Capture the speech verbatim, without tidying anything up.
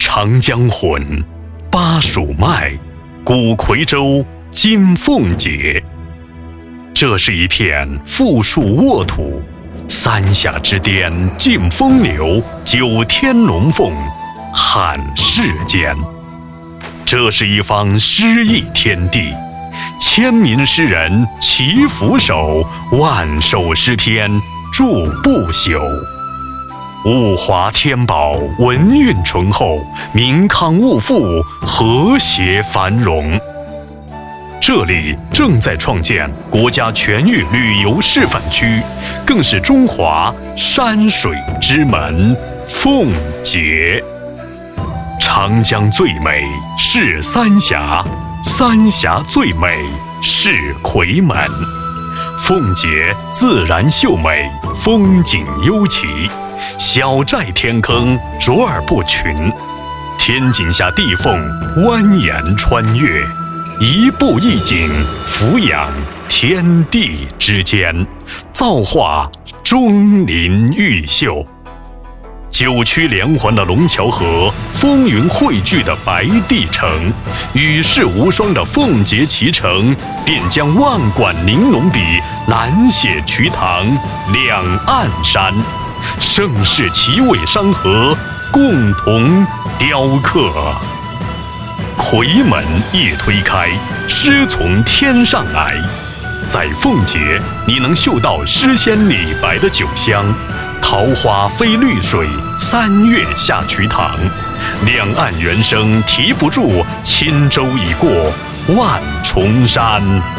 长江浑，巴蜀麦，古夔州，今奉节。这是一片富庶沃土，三峡之巅尽风流，九天龙凤撼世间。这是一方诗意天地，千民诗人齐俯首，万首诗篇著不朽。物华天宝，文韵醇厚，民康物富，和谐繁荣。这里正在创建国家全域旅游示范区，更是中华山水之门奉节。长江最美是三峡，三峡最美是夔门。奉节自然秀美，风景幽奇，小寨天坑卓尔不群，天井下地缝蜿蜒穿越，一步一景，俯仰天地之间，造化钟灵毓秀。九曲连环的龙桥河，风云汇聚的白帝城，与世无双的奉节奇城，便将万管玲珑笔难写瞿塘两岸山，盛世奇伟山河共同雕刻。夔门一推开，诗从天上来。在奉节，你能嗅到诗仙李白的酒香，桃花飞绿水，三月下瞿塘。两岸猿声啼不住，轻舟已过万重山。